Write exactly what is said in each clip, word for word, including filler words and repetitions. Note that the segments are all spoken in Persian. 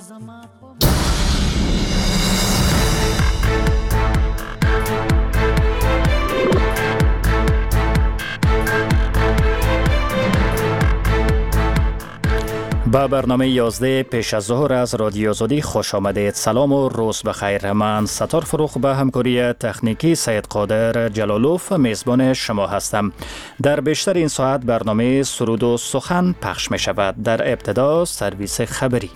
با برنامه یازده پیش از ظهر از رادیو آزادی خوش آمدید. سلام و روز بخیر. من ستار فروخ به همکاری تکنیکی سید قادر جلالوف میزبان شما هستم. در بیشتر این ساعت برنامه سرود و سخن پخش می شود. در ابتدا سرویس خبری.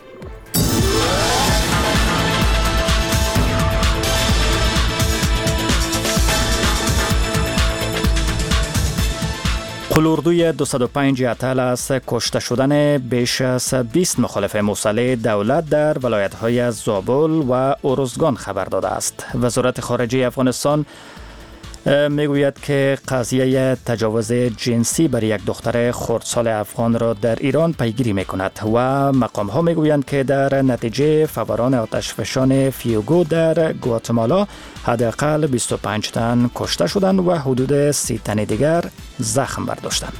قلوردوی دویست و پنج اطلاع از کشته شدن بیش از بیست مخالف مسلح دولت در ولایت‌های زابل و ارزگان خبر داده است. وزارت خارجه افغانستان میگوید که قضیه تجاوز جنسی بر یک دختر خردسال افغان را در ایران پیگیری میکند و مقام ها میگویند که در نتیجه فوران آتشفشان فیوگو در گواتمالا حداقل بیست و پنج تن کشته شدند و حدود سی تن دیگر زخم برداشتند.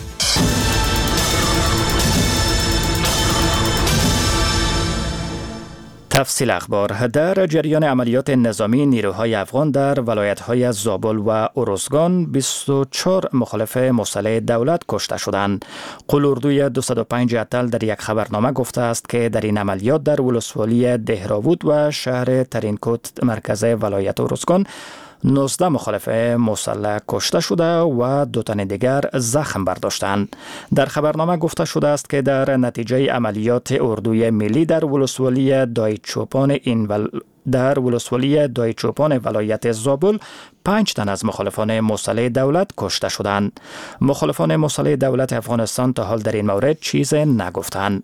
تفصیل اخبار. در جریان عملیات نظامی نیروهای افغان در ولایت‌های زابل و ارزگان بیست و چهار مخالف مسلح دولت کشته شدند. قلوردوی دویست و پنج اطلاع در یک خبرنامه گفته است که در این عملیات در ولسوالی دهراوود و شهر ترینکوت مرکز ولایت ارزگان نوزده مخالف مسلح کشته شده و دو تن دیگر زخم برداشتند. در خبرنامه گفته شده است که در نتیجه عملیات اردوی ملی در ولسوالی دایچوپان این ول... در ولسوالی دایچوپان ولایت زابل پنج تن از مخالفان مسلح دولت کشته شدند. مخالفان مسلح دولت افغانستان تا حال در این مورد چیز نگفتند.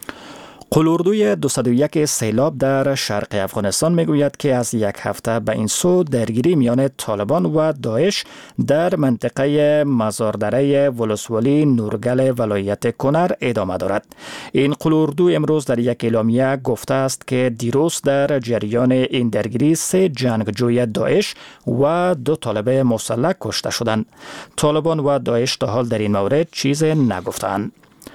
قلوردوی دویست و یک سیلاب در شرق افغانستان میگوید که از یک هفته به این سو درگیری میان طالبان و داعش در منطقه مزاردره ولسوالی نورگل ولایت کنر ادامه دارد. این قلوردو امروز در یک اعلامیه گفته است که دیروز در جریان این درگیری سه جنگجوی داعش و دو طالب مسلح کشته شدند. طالبان و داعش تا حال در این مورد چیز نگفتند.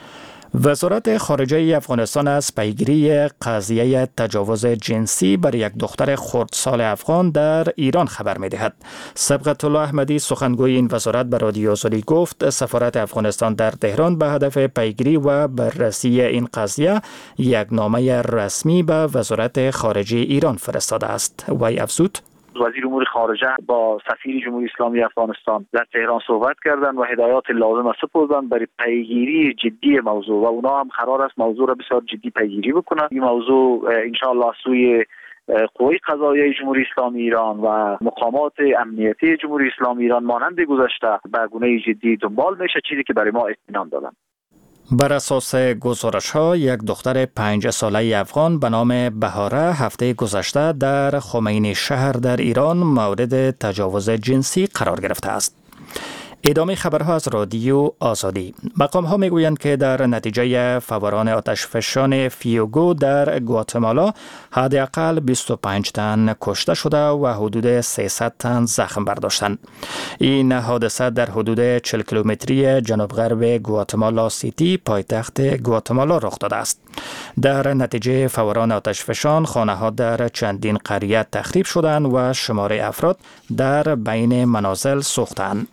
وزارت خارجه افغانستان از پیگیری قضیه تجاوز جنسی بر یک دختر خردسال افغان در ایران خبر می‌دهد. صبغت الله احمدی سخنگوی این وزارت به رادیو آزادی گفت سفارت افغانستان در تهران به هدف پیگیری و بررسی این قضیه یک نامه رسمی به وزارت خارجه ایران فرستاده است. وی افزود: وزیر امور خارجه با سفیر جمهوری اسلامی افغانستان در تهران صحبت کردند و هدایات لازم سپردند برای پیگیری جدی موضوع و اونا هم قرار است موضوع را بسیار جدی پیگیری بکنند. این موضوع ان شاء الله سوی قوای قضاییه جمهوری اسلامی ایران و مقامات امنیتی جمهوری اسلامی ایران مانند گذشته به گونه جدی دنبال میشه، چیزی که برای ما اطمینان دادن. بر اساس گزارش ها یک دختر پنج ساله افغان به نام بهاره هفته گذشته در خمینی شهر در ایران مورد تجاوز جنسی قرار گرفته است. ادامه خبرها از رادیو آزادی. مقام ها میگویند که در نتیجه فوران آتشفشان فیوگو در گواتمالا حداقل بیست و پنج تن کشته شده و حدود سیصد تن زخم برداشتند. این حادثه در حدود چهل کیلومتری جنوب غرب گواتمالا سیتی پایتخت گواتمالا رخ داده است. در نتیجه فوران آتشفشان خانه ها در چندین قریه تخریب شدند و شمار افراد در بین منازل سوختند.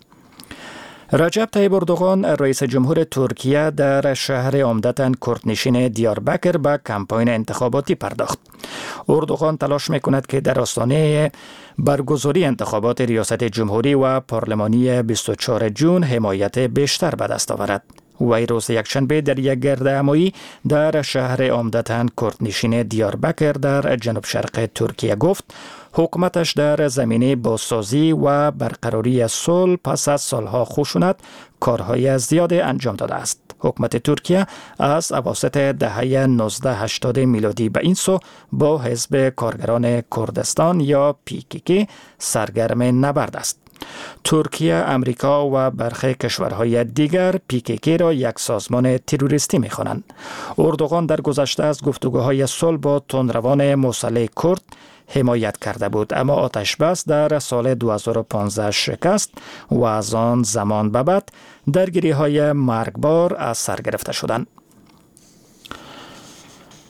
رجب طیب اردوغان رئیس جمهور ترکیه در شهر عمدتاً کردنشین دیاربکر به کمپاین انتخاباتی پرداخت. اردوغان تلاش میکند که در آستانه برگزاری انتخابات ریاست جمهوری و پارلمانی بیست و چهارم ژوئن حمایت بیشتر به دست آورد. وی روز یکشنبه در یک گردهمایی در شهر عمدتاً کردنشین دیاربکر در جنوب شرق ترکیه گفت حکومتش در زمینه بازسازی و برقراری صلح پس از سالها خشونت کارهای زیاد انجام داده است. حکومت ترکیه از اواسط دهه نوزده هشتاد میلادی به این سو با حزب کارگران کردستان یا پی کی کی سرگرم نبرد است. ترکیه، امریکا و برخی کشورهای دیگر پی کی کی را یک سازمان تروریستی می‌خوانند. اردوغان در گذشته از گفتگوهای صلح با تندروان مسلح کرد حمایت کرده بود، اما آتش بس در سال دو هزار و پانزده شکست و از آن زمان به بعد درگیری‌های مرگبار از سر گرفته شدند.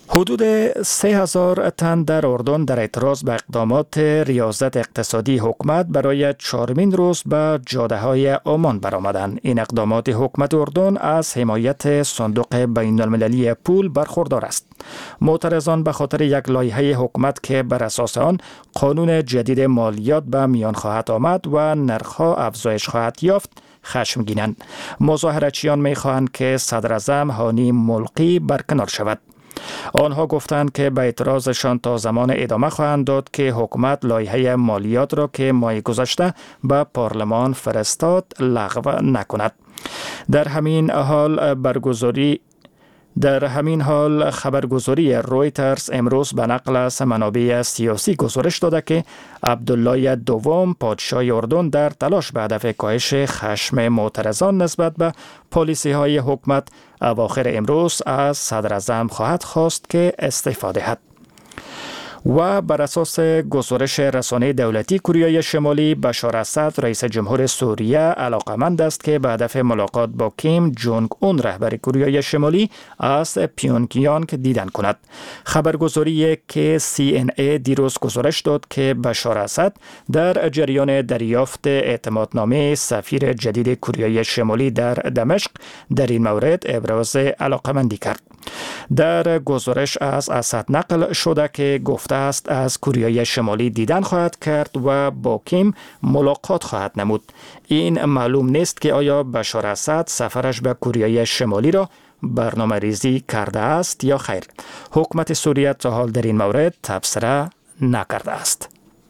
حدود سه هزار تن در اردن در اعتراض به اقدامات ریاست اقتصادی حکومت برای چهارمین روز به جاده‌های عمان برآمدند. این اقدامات حکومت اردن از حمایت صندوق بین المللی پول برخوردار است. معترضان به خاطر یک لایحه حکومت که بر اساس آن قانون جدید مالیات به میان خواهد آمد و نرخ‌ها افزایش خواهد یافت خشمگینند. مظاهره‌چیان می‌خواهند که صدر اعظم هانی ملقی برکنار شود. آنها گفتند که به اعتراضشان تا زمان ادامه خواهند داد که حکومت لایحه مالیات را که ماه گذشته به پارلمان فرستاد لغو نکند. در همین حال برگزاری در همین حال خبرگزاری رویترز امروز به نقل از منابع سیاسی گزارش داده که عبدالله دوم پادشاه اردن در تلاش به هدف کاهش خشم معترضان نسبت به پالیسی های حکومت اواخر امروز از صدر اعظم خواهد خواست که استعفا دهد. و بر اساس گزارش رسانه دولتی کوریای شمالی، بشار اسد رئیس جمهور سوریه علاقمند است که به هدف ملاقات با کیم جونگ اون رهبر کوریای شمالی از پیونگیانگ دیدن کند. خبرگزاری که سی ان ای دیروز گزارش داد که بشار اسد در جریان دریافت اعتمادنامه سفیر جدید کوریای شمالی در دمشق در این مورد ابراز علاقمندی کرد. در گزارش از اسد نقل شده که گفته است از کوریای شمالی دیدن خواهد کرد و با کیم ملاقات خواهد نمود. این معلوم نیست که آیا بشار اسد سفرش به کوریای شمالی را برنامه ریزی کرده است یا خیر. حکومت سوریه تا حال در این مورد تبصره نکرده است.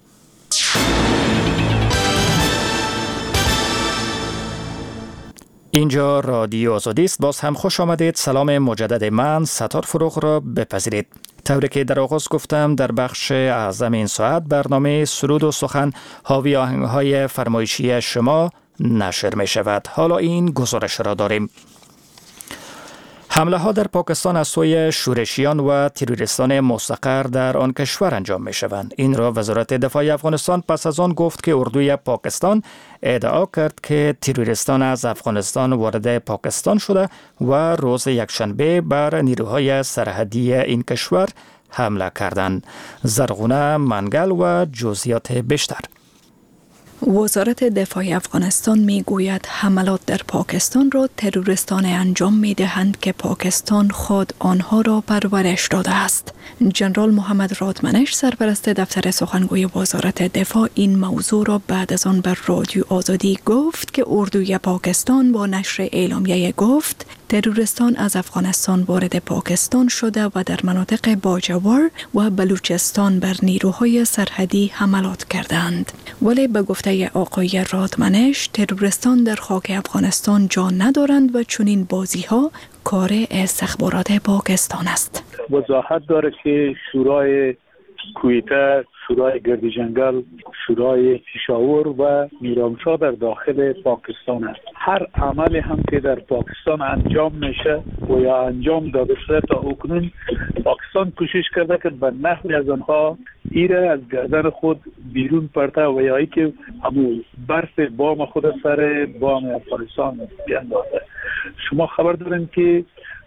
اینجا رادیو آزادی است. باز هم خوش آمدید. سلام مجدد من ستار فروغ را بپذیرید. طوری که در آغاز گفتم در بخش اعظم این ساعت برنامه سرود و سخن حاوی آهنگ‌های فرمایشی شما نشر می شود. حالا این گزارش را داریم. حمله ها در پاکستان از سوی شورشیان و تروریستان مستقر در آن کشور انجام می شوند. این را وزارت دفاع افغانستان پس از آن گفت که اردوی پاکستان ادعا کرد که تروریستان از افغانستان وارد پاکستان شده و روز یکشنبه بر نیروهای سرحدی این کشور حمله کردند. زرغونه منگل و جزئیات بیشتر. وزارت دفاع افغانستان می گوید حملات در پاکستان را تروریستان انجام می دهند که پاکستان خود آنها را پرورش داده است. جنرال محمد رادمنش سرپرست دفتر سخنگوی وزارت دفاع این موضوع را بعد از آن بر رادیو آزادی گفت که اردوی پاکستان با نشر اعلامیه گفت تروریستان از افغانستان وارد پاکستان شده و در مناطق باجوار و بلوچستان بر نیروهای سرحدی حملات کردند. ولی به گفته آقای رادمنش تروریستان در خاک افغانستان جا ندارند و چنین بازی ها کار استخبارات پاکستان است. وضاحت داره که شورای کویته، شورای گرد جنگل، شورای پشاور و میرامشاه در داخل پاکستان است. هر عملی هم که در پاکستان انجام میشه و یا انجام داده شده تا اکنون پاکستان کوشش کرده که به نحوی از آنها ایره از گردن خود بیرون پرته و یا ای که همون برف بام خود سر بام افغانستان بیندازه. شما خبر دارین که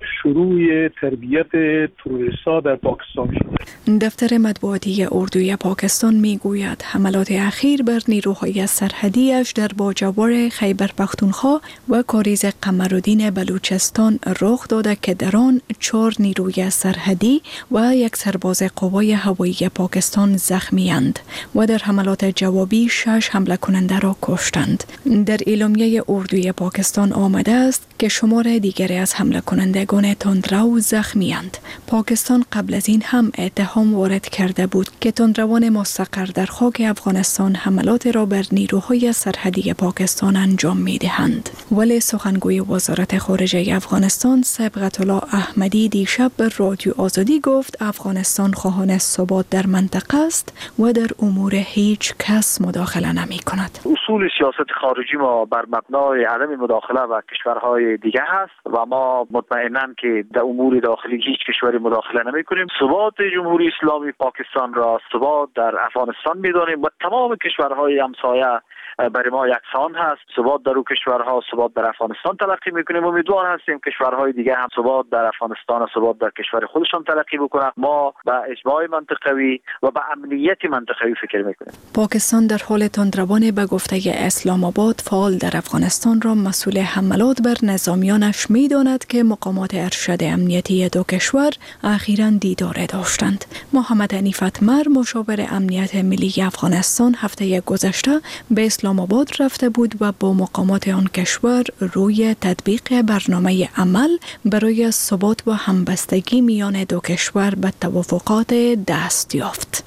شروع تربیت تروریست‌ها در پاکستان شده. دفتر مطبوعاتی اردوی پاکستان می گوید حملات اخیر بر نیروهای سرحدیش در باجوار خیبر پختونخوا و کاریز قمرالدین بلوچستان رخ داده که در آن چهار نیروی سرحدی و یک سرباز قوای هوایی پاکستان زخمی اند و در حملات جوابی شش حمله کننده را کشتند. در اعلامیه اردوی پاکستان آمده است که شمار دیگری از حمله کنندگان تندرو زخمی اند. پاکستان قبل از این هم اتهام وارد کرده بود که تندروان مستقر در خاک افغانستان حملات را بر نیروهای سرحدی پاکستان انجام می دهند. ولی سخنگوی وزارت خارجه افغانستان صبغت الله احمدی دیشب به رادیو آزادی گفت افغانستان خواهان ثبات در منطقه است و در امور هیچ کس مداخله نمی کند. اصول سیاست خارجی ما بر مبنای عدم مداخله و کشورهای دیگه هست و ما مطمئنا ضمناً که در امور داخلی هیچ کشوری مداخله نمی‌کنیم. ثبات جمهوری اسلامی پاکستان را ثبات در افغانستان می‌دانیم و تمام کشورهای همسایه برای ما یکسان هست. ثبات در او کشورها ثبات در افغانستان تلقی میکنیم. امیدوار هستیم کشورهای دیگه هم ثبات در افغانستان و ثبات در کشور خودشان تلقی بکنند. ما به اجماع منطقوی و به امنیت منطقوی فکر میکنیم. پاکستان در حال تندروان به گفته اسلام آباد فعال در افغانستان را مسئول حملات بر نظامیانش میداند که مقامات ارشد امنیتی دو کشور اخیراً دیدار داشتند. محمد حنیف اتمر مشاور امنیت ملی افغانستان هفته گذشته به اسلام آباد رفته بود و با مقامات آن کشور روی تطبیق برنامه عمل برای ثبات و همبستگی میان دو کشور به توافقات دست یافت.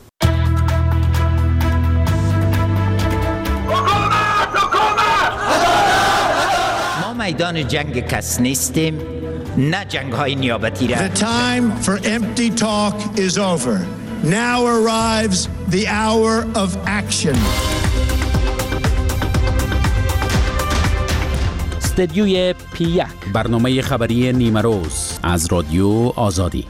ما میدان جنگ کس نیستیم، نه جنگ های نیابتی را. The time for empty talk is over. Now arrives the hour of action. استدیوی پی یک، برنامه خبری نیمه روز از رادیو آزادی.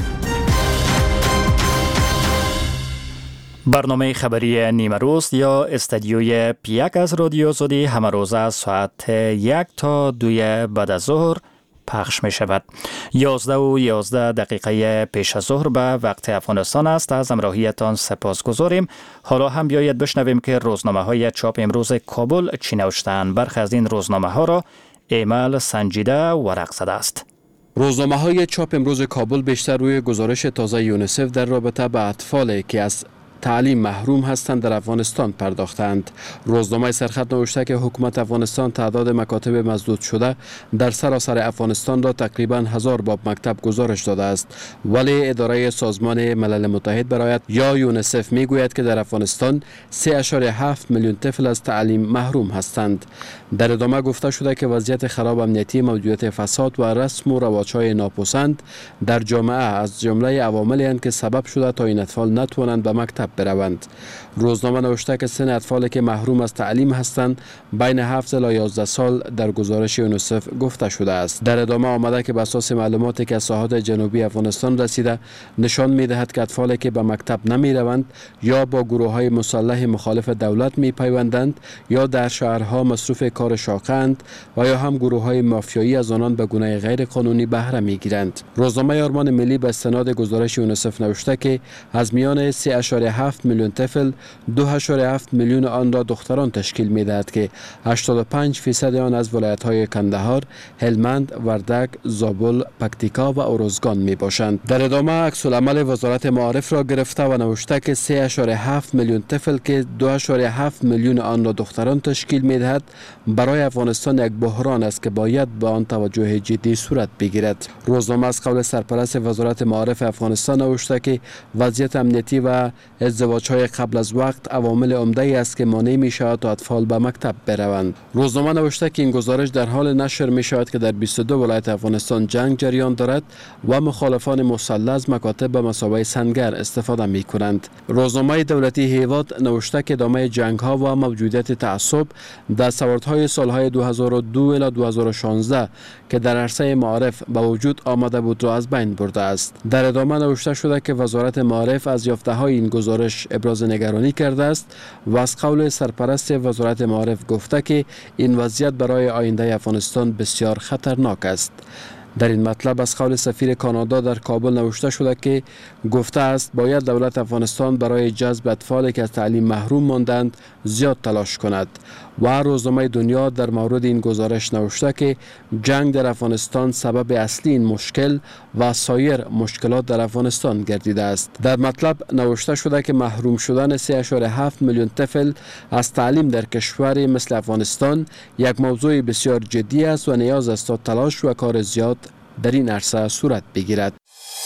برنامه خبری نیمه روز یا استدیوی پی یک از رادیو آزادی همه روز از ساعت یک تا دوی بعد از ظهر پخش می شود. یازده و یازده دقیقه پیش از ظهر به وقت افغانستان است. از همراهیتان سپاس گذاریم. حالا هم بیایید بشنویم که روزنامه های چاپ امروز کابل چی نوشتند. برخی از این روزنامه ها را ایمل سنجیده ورق زده است. روزنامه های چاپ امروز کابل بیشتر روی گزارش تازه یونیسف در رابطه با اطفالی که از تعلیم محروم هستند در افغانستان پرداختند. روزنامه سرخط نوشته که حکومت افغانستان تعداد مکاتب مسدود شده در سراسر افغانستان را تقریباً هزار باب مکتب گزارش داده است، ولی اداره سازمان ملل متحد برای یا یونیسف میگوید که در افغانستان سه اشاره هفت میلیون طفل از تعلیم محروم هستند. در ادامه گفته شده که وضعیت خراب امنیتی، موجودیت فساد و رسم و رواج‌های ناپسند در جامعه از جمله عواملی هستند که سبب شده تا این اطفال نتوانند به مکتب بروند. روزنامه نوشته که سن اطفالی که محروم از تعلیم هستند بین هفت الی یازده سال در گزارش یونیسف گفته شده است. در ادامه آمده که بر اساس معلوماتی که از ساحات جنوبی افغانستان رسیده نشان می‌دهد که اطفالی که به مکتب نمی‌روند یا با گروه‌های مسلح مخالف دولت می‌پیوندند یا در شهرها مصروف کار شاقند و یا هم گروه‌های مافیایی از آنان به گونه غیر قانونی بهره می‌گیرند. روزنامه آرمان ملی به استناد گزارش یونیسف نوشته که از میان سه اشاره هفت میلیون طفل دو اشاره هفت میلیون آن را دختران تشکیل می‌دهد که هشتاد و پنج درصد آن از ولایت‌های کندهار، هلمند، وردک، زابل، پکتیکا و اروزگان میباشند. در ادامه عکس العمل وزارت معارف را گرفته و نوشته که سه اشاره هفت میلیون طفل که دو اشاره هفت میلیون آن را دختران تشکیل می‌دهد برای افغانستان یک بحران است که باید به آن توجه جدی صورت بگیرد. روزنامه از قول سرپرست وزارت معارف افغانستان نوشته که وضعیت امنیتی و ازدواج‌های قبل از وقت عوامل عمده‌ای است که مانع می‌شود تا اطفال به مکتب بروند. روزنامه نوشته که این گزارش در حال نشر می‌شود که در بیست و دو ولایت افغانستان جنگ جریان دارد و مخالفان مسلح از مکاتب به مثابه سنگر استفاده می‌کنند. روزنامه دولتی هیواد نوشته که ادامه جنگ‌ها و موجودیت تعصب دستاوردهای سال‌های دو هزار و دو الی دو هزار و شانزده که در عرصه معارف به وجود آمده بود را از بین برده است. در ادامه نوشته شده که وزارت معارف از یافته‌های این گزارش ابراز نگرانی کرده است و از قول سرپرست وزارت معارف گفته که این وضعیت برای آینده افغانستان بسیار خطرناک است. در این مطلب از قول سفیر کانادا در کابل نوشته شده که گفته است باید دولت افغانستان برای جذب اطفالی که از تعلیم محروم ماندند زیاد تلاش کند. و روزنامه دنیا در مورد این گزارش نوشته که جنگ در افغانستان سبب اصلی این مشکل و سایر مشکلات در افغانستان گردیده است. در مطلب نوشته شده که محروم شدن سه اشاره هفت میلیون طفل از تعلیم در کشوری مثل افغانستان یک موضوع بسیار جدی است و نیاز است تا تلاش و کار زیاد در این عرصه صورت بگیرد.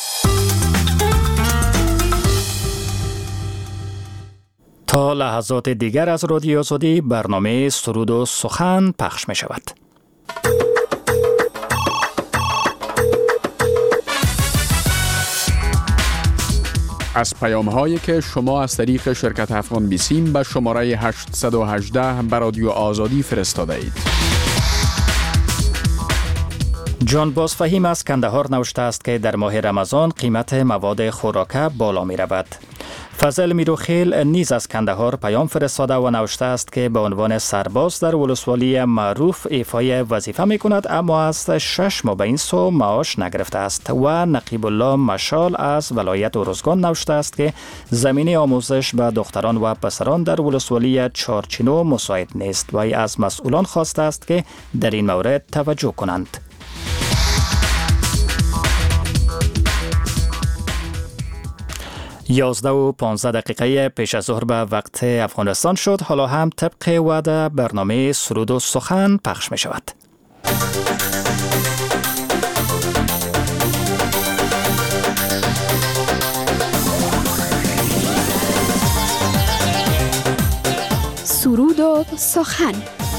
تا لحظات دیگر از رادیو آزادی برنامه سرود و سخن پخش می شود. از پیام هایی که شما از طریق شرکت افغان بیسیم به شماره هشت یک هشت به رادیو آزادی فرستاده اید. جان بازفهیم از کندهار نوشته است که در ماه رمضان قیمت مواد خوراکه بالا می رود. فضل میروخیل نیز از کندهار پیام فرستاده و نوشته است که به عنوان سرباز در ولسوالی معروف ایفای وظیفه می کند، اما از شش ماه به این سو معاش نگرفته است. و نقیب الله مشال از ولایت ارزگان نوشته است که زمینه آموزش به دختران و پسران در ولسوالی چارچینو مساعد نیست و از مسئولان خواسته است که در این مورد توجه کنند. یازده و پانزده دقیقه پیش از ظهر به وقت افغانستان شد. حالا هم طبق وعده برنامه سرود و سخن پخش می شود. سرود و سخن.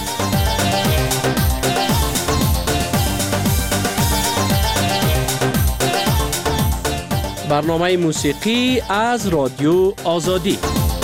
برنامه موسیقی از رادیو آزادی.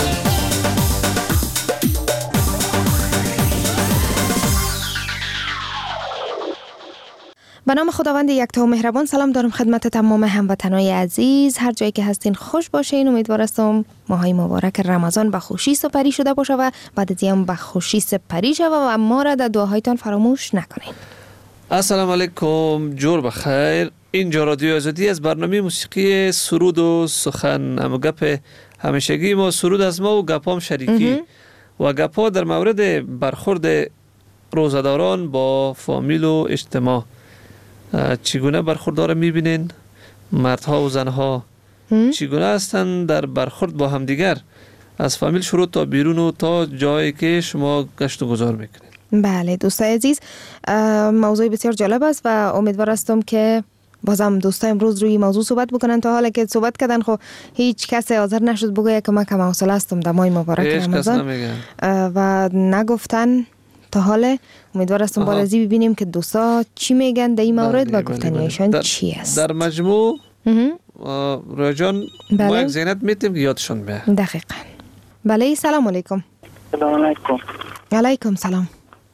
به نام خداوند یکتا و مهربان سلام دارم خدمت تمام هموطنان عزیز، هر جایی که هستین خوش باشین. امیدوارم ماهای مبارک رمضان به خوشی سپری شده باشه و بعد از این به خوشی سپری شده و ما را در دعاهایتان فراموش نکنین. السلام علیکم، جور بخیر. اینجا رادیو آزادی از برنامه موسیقی سرود و سخن. هم گپ همیشگی ما سرود از ما و گپام شریکی و گپا در مورد برخورد روزداران با فامیل و اجتماع. چگونه برخوردار میبینین؟ مردها و زنها چگونه هستند در برخورد با همدیگر، از فامیل شروع تا بیرون و تا جایی که شما گشت و گذار میکنید؟ بله دوستای عزیز، موضوع بسیار جالب است و امیدوار هستم که بازم دوستا امروز روی موضوع صحبت بکنن. تا حالا که صحبت کردن خب هیچ کس حاضر نشد بگه که من کم حوصله هستم در ماه مبارک رمضان و نگفتن تا حالا. امیدوار هستم بعد از این ببینیم که دوستا چی میگن در این مورد و گفتنیشان چی است. در مجموع رجان بله. ما یک زینت میتیم که یادشون بیه. دقیقا. بله سلام علیکم. سلام علیکم. علیکم سلام.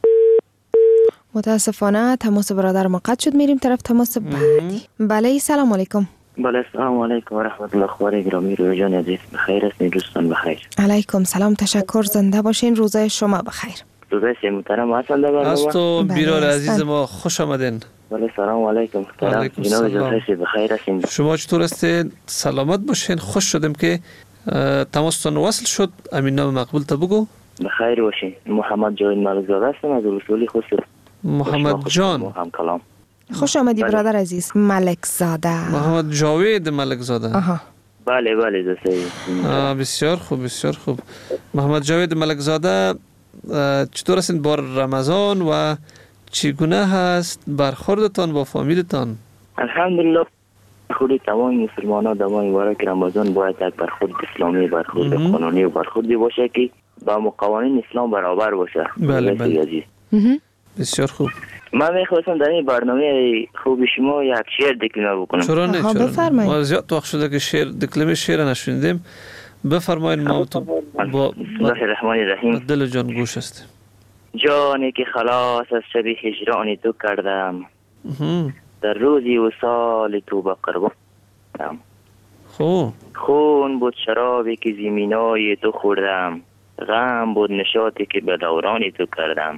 متاسفانه تماس برادر ما قطع شد، میریم طرف تماس بعدی. بله سلام علیکم. بله سلام علیکم و رحمت الله. خوار گرامی روی جان عزیز بخیر هستین؟ دوستان بخیر؟ علیکم سلام، تشکر، زنده باشین، روزای شما بخیر. روزای محترم هستن در برنامه. از تو بیرار عزیز ما خوش آمدین. بله سلام علیکم محترم. جناب جلسه بخیر هستین؟ شما چطور هستین؟ سلامت باشین. خوش شدم که تماستون وصل شد. امین نام مقبول تا بگو. بخیر باشین. محمد جاوید ملک زاده هستم از اصولی خصوص. محمد جان خوش آمدی برادر عزیز. ملک زاده. محمد جاوید ملک زاده. آها. بله بله دوستی. بسیار خوب بسیار خوب. محمد جاوید ملک زاده، چطور هستین با رمضان و چگونه هست برخوردتان با فامیلتان؟ الحمدلله خود تمام مسلمانان در ماه مبارک رمضان باید یک برخورد اسلامی، برخورد قانونی و برخوردی باشه که با قوانین اسلام برابر باشه. بله بله. بسیار خوب. من میخواستم در این برنامه خوب شما یک شعر دکلمه بکنم. چرا نه؟ چرا بفرمایید. ما زیاد وقت شده که شعر دکلمه شعر نشوندیم. بفرمایید. ما تو با بسم الله الرحمن الرحیم. دل جان گوش است. جانی که خلاص از شب هجران تو کردم، در روزی و سال تو به قربان کردم. خو خون بود شرابی که زمینای تو خوردم، غم بود نشاطی که به دورانی تو کردم.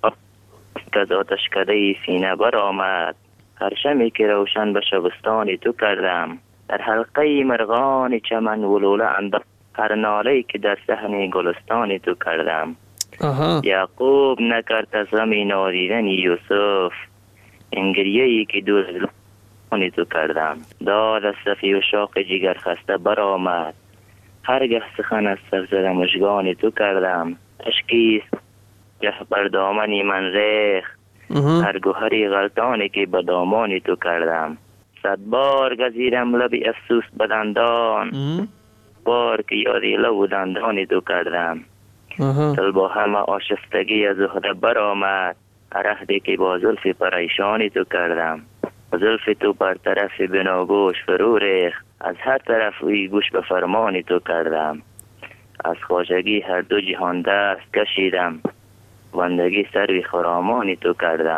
از آتشکده سینه بر آمد، هر شمی که روشن به شبستان تو کردم. در حلقه مرغان چمن ولوله انداخت، هر ناله‌ای که در صحن گلستان تو کردم. یعقوب نکرد از غم نادیدن یوسف، این گریه‌ای که دور از تو کردم. داد از صفی و شاق جگر خسته بر آمد، هرگه سخن از سر زده مژگان تو کردم. اشکیست گه بر دامنی من ریخت، هر گوهری غلطانی که به دامان تو کردم. صد بار گزیدم لب افسوس بدندان، بار که یادی لب و دندان تو کردم. دل با همه آشفتگی از زهره بر آمد، عهدی که با زلف پریشانی تو کردم. زلف تو بر طرف بناگوش فرو ریخت، از هر طرف اوی گوش به فرمانی تو کردم. از خواجگی هر دو جهان دست کشیدم، بندگی سروی خرامانی تو کردم.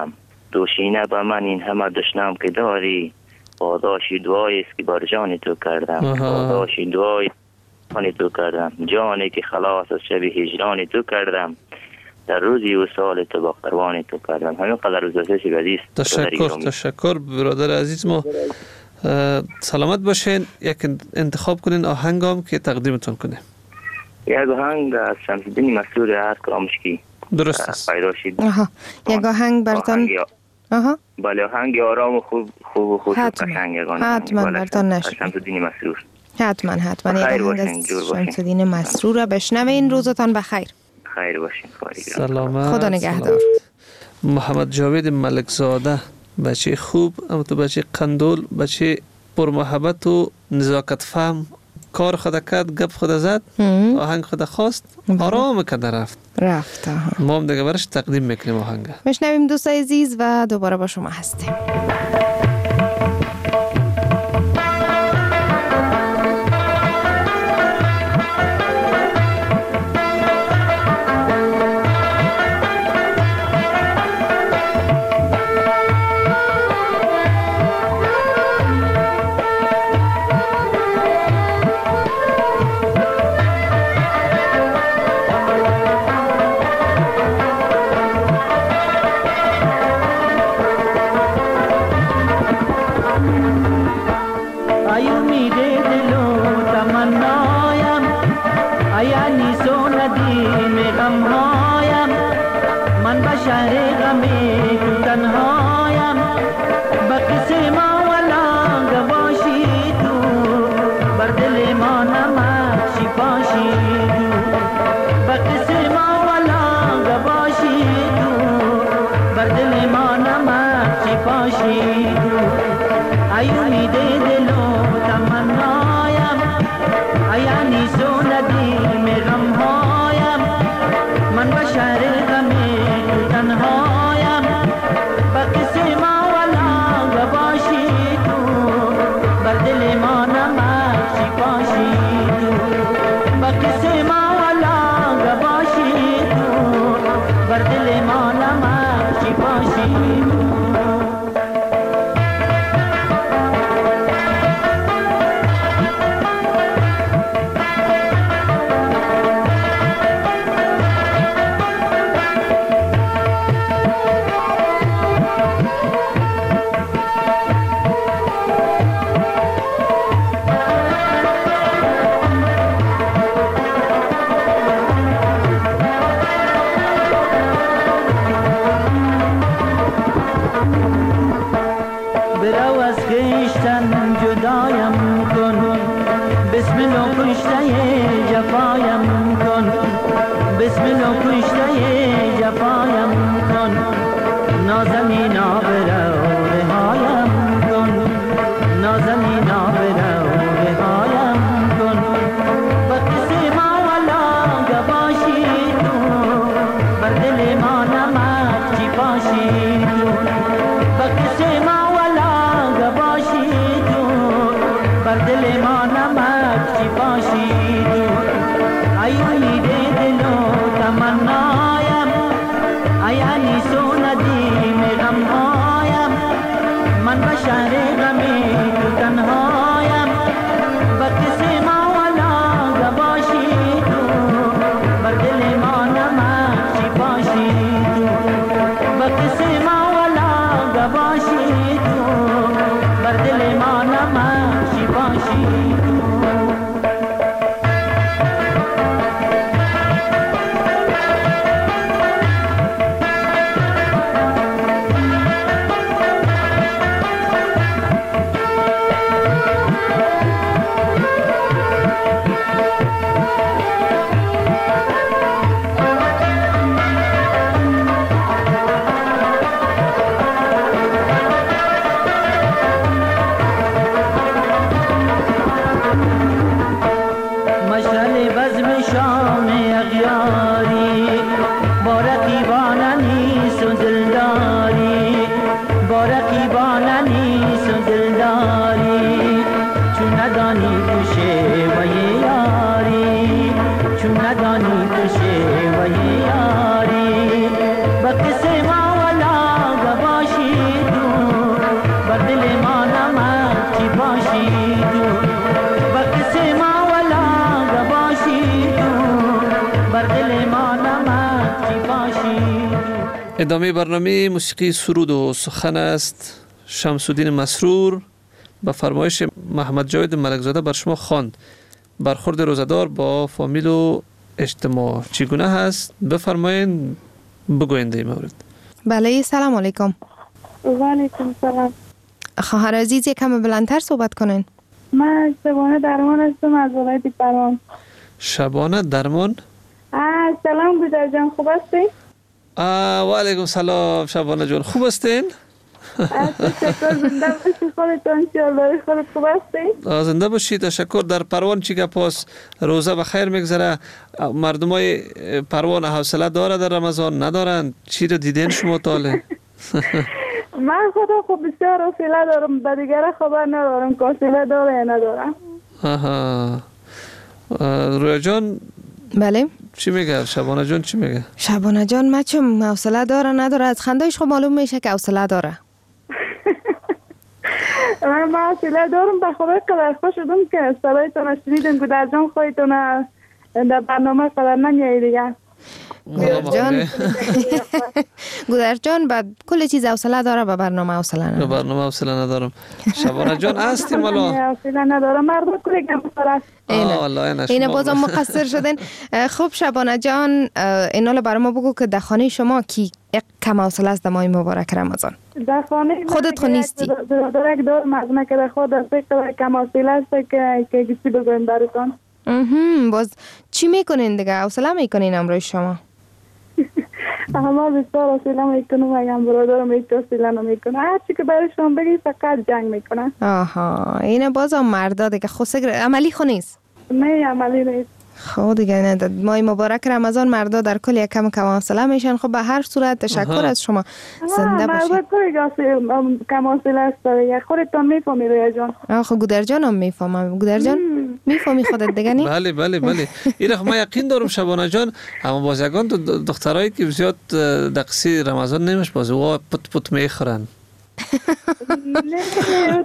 دوشینه به من این همه دشنام که داری، پاداشی دعایی است که بر جان تو کردم، پاداشی دعایی جان تو کردم، جانی که خلاص از شب هجران تو کردم، در روزی و سال تو با قربان تو کردم. همین قدر روزه شی عزیز. تشکر تشکر برادر عزیز ما. سلامت باشین. یک انتخاب کنین آهنگام که تقدیمتون کنه. یک آهنگ از شمس‌الدین مسرور هر کرامشکی. درست است. پیدا شد. آها. یک آهنگ براتون. آها. بله آهنگ آرام و خوب خوب و خوش و قشنگ یگانه. حتما براتون نشد. شمس‌الدین مسرور. حتما حتما یک آهنگ از شمس‌الدین مسرور را بشنوین. روزتان بخیر. خیر باشین. سلامت. خدا نگهدار. محمد جاوید ملکزاده، بچه خوب، اما تو بچه قندول، بچه پر محبت و نزاکت فهم، کار خود کرد، گپ خود زد، آهنگ خود خواست، آرام کرده رفت رفت ما هم دیگه برش تقدیم میکنیم آهنگ. بشنویم دوستای عزیز و دوباره با شما هستیم. ادامه برنامه موسیقی سرود و سخن است. شمس الدین مسرور به فرمایش محمد جاوید ملکزاده بر شما خواند. برخورد روزدار با فامیل و اجتماع چگونه هست؟ بفرمایید، بگویند این مورد. بله، سلام علیکم. و علیکم سلام. خواهر عزیز کم بلندتر صحبت کنین. من شبانه درمان هستم از ولایت پروان. شبانه درمان؟ سلام گودر جان، خوب هستی؟ و علیکم سلام شبانه جان، خوب هستین؟ تشکر، زنده باشی خودتون، انشاءالله خودت خوب هستی؟ زنده باشی، تشکر. در پروان چی گپ است؟ روزه بخیر میگذره؟ مردمای پروان حوصله داره در رمضان ندارن؟ چی رو دیدین شما تاله؟ من خدا خوب بسیار حوصله دارم، به دیگره خبر ندارم که حوصله داره یا ندارم. آها. رویا جان بله چی میگه؟ شبانه جان چی میگه؟ شبانه جان مچم حوصله داره نداره، از خندهش خب معلوم میشه که حوصله داره. من حوصله دارم، به خدا قدر خوش شدم که صدایتون شنیدم گودر جان، خودتون در برنامه قدر نمیایی دیگه. گودر جان گودر جان بعد کل چیز حوصله داره، به برنامه حوصله نداره. به برنامه حوصله ندارم. شبانه جان هستیم والا. حوصله ندارم، مردم کلی گم سر است. اینه بازم مقصر شدن. خب شبانه جان، اینالا برای ما بگو که در خانه شما کی کم حوصله است در ماه مبارک رمضان؟ در خانه خودت خو نیستی؟ درک دارم از من که در خود از فکر کم حوصله است که که چی بگویم براتون. باز چی میکنین دیگه؟ حوصله میکنین امروز شما؟ اما بسیار حوصله میکنم، اگم برادرم هیچ حوصله نمیکنه، هر چی که برایشون بگی فقط جنگ میکنن. آها، اینه بازم مردا دیگه خسته عملی خو نیست؟ نه عملی نیست. خب دیگه نه، ماه مبارک رمضان مردا در کل یک کم کم حوصله میشن. خب به هر صورت تشکر از شما، زنده باشید. مردا کلی کم حوصله است، خودتون میفهمی رویا جان. آخه گودر جانم میفهمم. گودر جان میفهمی خودت دیگه نی؟ بله بله بله. این ما یقین دارم شبانه جان، اما باز یگان دخترایی که زیاد دقسی رمضان نمیش باز وا پت پت میخورن. نه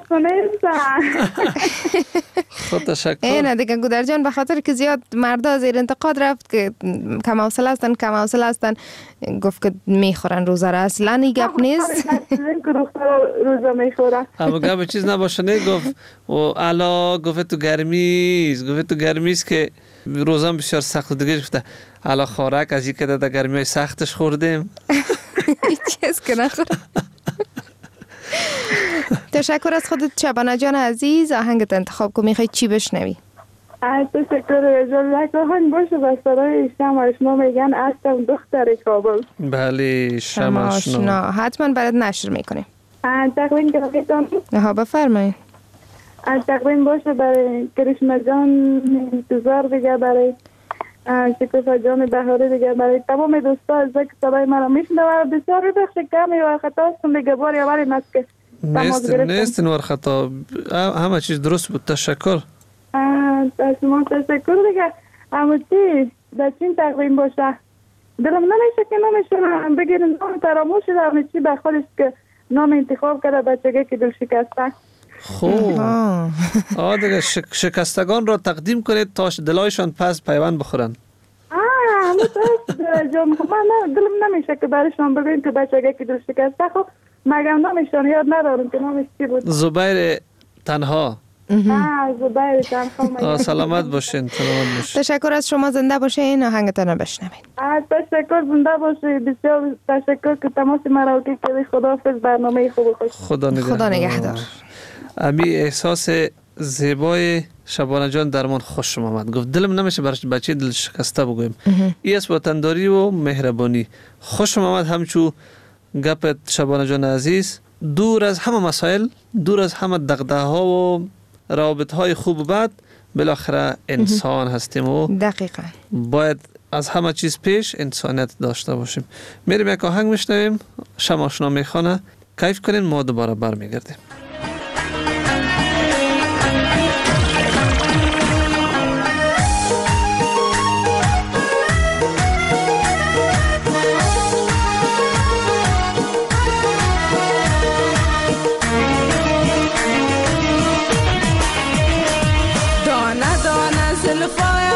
خود تشکر. اینه دیگه گودر جان، به خاطر که زیاد مردا زیر انتقاد رفت که کم حوصله هستن کم حوصله هستن، گفت که میخورن روزه را. اصلا این گپ نیست. روزه میخورن. اما گپ چیز نباشه. نه گفت و الا گفت تو گرمیست، گفت تو گرمیست که روزه بسیار سخت. دیگه گفته الا خورک از اینکه در گرمی سختش خوردیم. چیز که نخورم. تشکر از خودت شبانه جان عزیز. آهنگت انتخاب کن، میخوای چی بشنوی؟ تشکر جان. یک آهنگ باشه به صدای شمع آشنا میگن هستم دختر کابل. بله شمع آشنا حتما برات نشر میکنیم. تقویم گرفتم. ها بفرمایید. تقویم باشه برای کرشمه جان انتظار دیگه، برای شکوفا جان بهاری دیگه، برای تمام دوستا از که صدای مرا میشنوه. بسیار بخش کمی و خطا هستم دیگه، باری اولی نست که نیست نیست نور خطا، همه چیز درست بود. تشکر از شما. تشکر دیگه. اما چی در چین تقویم باشه دلم نمیشه که نمیشه بگیرم نام تراموش شده، اما چی به خودش که نام انتخاب کرده بچگه که دل شکسته. خوب آه دیگه شکستگان را تقدیم کنید تا دلایشان پس پیوند بخورن. آه متاسف جان، من دلم نمیشه که برایشان بگویم که بچگه که دل شکسته. خب مگم نمیشون یاد ندارم که نامش چی بود. زبیر تنها. آه زبیر تنها. سلامت باشین. سلامت باشین. تشکر از شما، زنده باشین. آهنگتون رو بشنوین. تشکر، زنده باشید. بسیار تشکر که تماس مرا که خداحافظ. برنامه خوب خوش. خدا نگهدار. خدا نگهدار. امی احساس زیبای شبانه جان درمان خوشم آمد. گفت دلم نمیشه برای بچه دل شکسته بگویم. این است وطنداری و مهربانی. خوشم آمد همچو گپت شبانه جان عزیز. دور از همه مسائل، دور از همه دغدغه ها و روابط های خوب و بد، بالاخره انسان هستیم و دقیقاً باید از همه چیز پیش انسانیت داشته باشیم. میریم یک آهنگ میشنویم، شمع آشنا میخوانه. کیف کنین، ما دوباره برمیگردیم.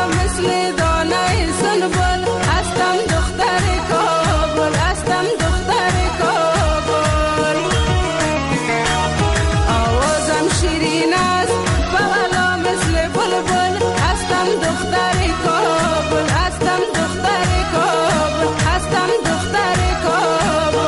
مثل دانه سنبل هستم دختر کابل، هستم دختر دختر کابل هستم دختر کابل هستم دختر کابل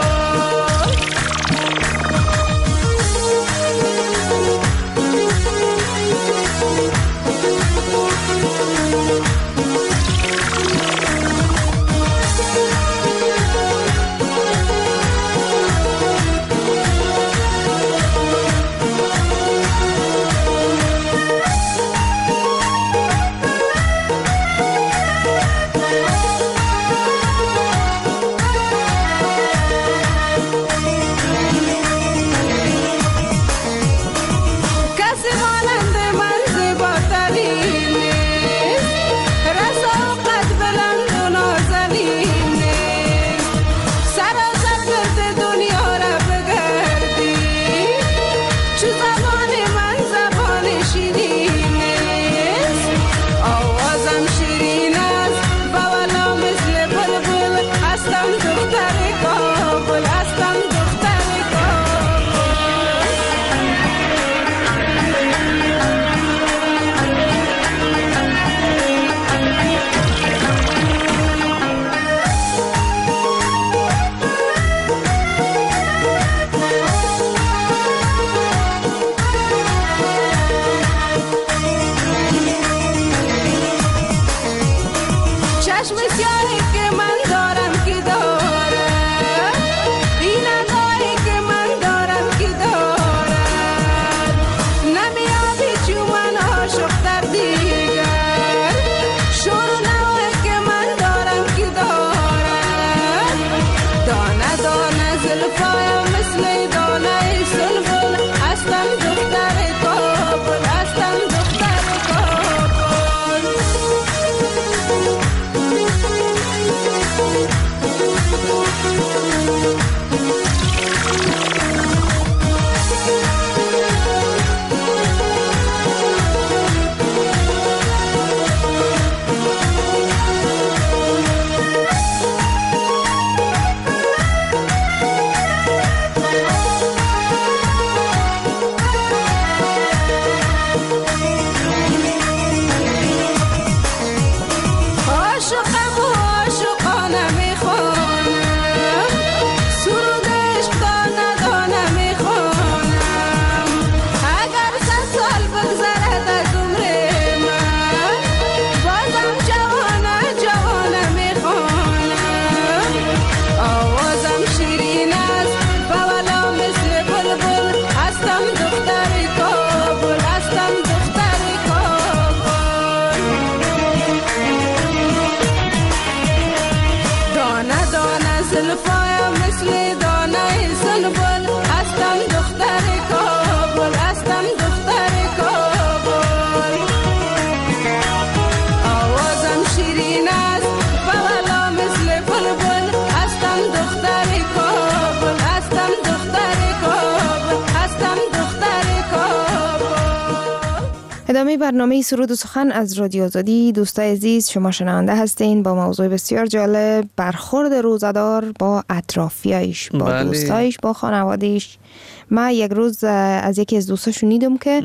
ادامه برنامه سرود و سخن از رادیو آزادی. دوستای عزیز، شما شنونده هستین با موضوع بسیار جالب، برخورد روزدار با اطرافیایش، با بله. دوستایش، با خانوادهش. من یک روز از یکی از دوستاش شنیدم که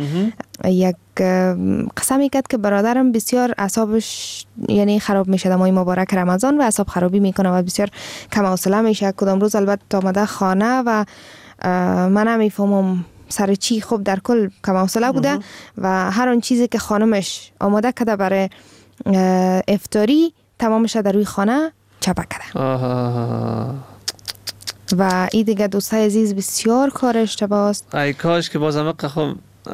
یک قسمی کرد که برادرم بسیار اعصابش یعنی خراب میشه در ماه مبارک رمضان و اعصاب خرابی میکنه و بسیار کم حوصله میشه. کدام روز البته آمده خانه و من نمیفهمم سر چی، خوب در کل کم حوصله بوده و هر اون چیزی که خانمش آماده کرده برای افطاری تمامش در روی خانه چپه کرده. آها. و این دیگه دوستای عزیز بسیار کار اشتباه است. ای کاش که باز امق خو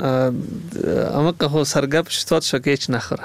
امق خو سرگپ شتات شو که هیچ نخوره.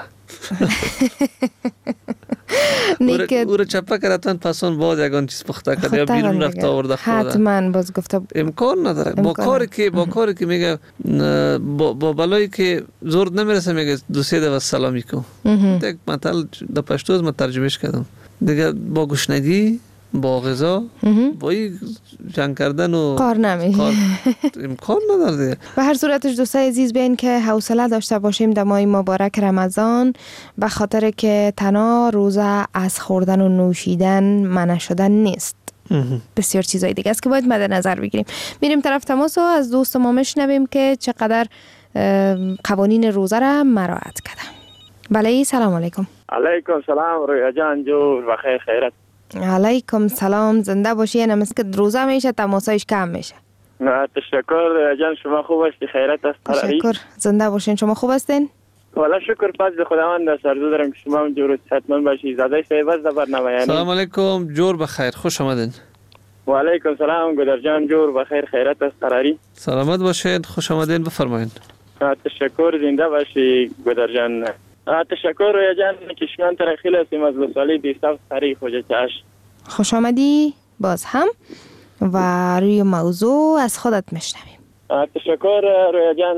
او رو چپه کردن پسون باز یگان چیز پخته کرده یا بیرون رفت آورده خورده. حتما باز گفته امکان نداره. با کاری که با کاری که میگه با بلایی که زور نمیرسه میگه دو سه دفعه سلامی کن. یک مثلا در پشتو از من ترجمهش کردم. دیگه با گشنگی، با غذا، با این جنگ کردن و کار نمیشه، امکان نداره دیگه. و هر صورتش دوستای عزیز بیاین که حوصله داشته باشیم در ماه مبارک رمضان، به خاطر که تنها روزه از خوردن و نوشیدن منع شدن نیست. بسیار چیزای دیگه است که باید مد نظر بگیریم. میریم طرف تماس و از دوست ما میشنویم که چقدر قوانین روزه را مراعات کردن. بله سلام علیکم. علیکم سلام رویا جان جور و خیر خیرت. علیکم سلام، زنده باشی. این مثل که روزه میشه تماسایش کم میشه. نه تشکر رویا جان، شما خوب هستی؟ خیرت است؟ تشکر، زنده باشین. شما خوب هستین؟ والا شکر فضل خداوند است. آرزو دارم که شما هم جور صحتمند باشی. زاده صاحب از برنامه یعنی. سلام علیکم، جور بخیر، خوش آمدین. و علیکم سلام گودر جان جور بخیر خیرت است قراری. سلامت باشین، خوش آمدین، بفرمایید. تشکر، زنده باشی گودر جان. تشکر رویا جان که شما ترخیل هستیم از لسالی دیستاف تاریخ خوجه چاش. خوش آمدی باز هم و روی موضوع از خودت میشنویم. تشکر رویا جان.